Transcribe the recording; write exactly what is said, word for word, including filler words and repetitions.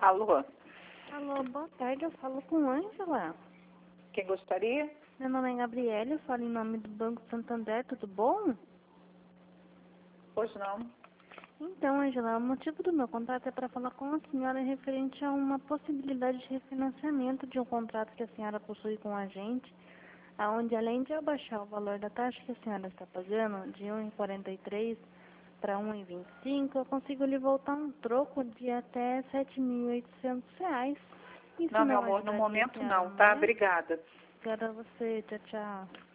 Alô? Alô, boa tarde, eu falo com Ângela. Quem gostaria? Meu nome é Gabriela, eu falo em nome do Banco Santander, tudo bom? Pois não. Então, Ângela, o motivo do meu contato é para falar com a senhora referente a uma possibilidade de refinanciamento de um contrato que a senhora possui com a gente, aonde além de abaixar o valor da taxa que a senhora está pagando, de um vírgula quarenta e três para um vírgula vinte e cinco, eu consigo lhe voltar um troco de até sete mil e oitocentos reais. Isso Não, meu não amor, no ajudaria a momento senhora não, tá? mais? Obrigada. Obrigada a você, tchau, tchau.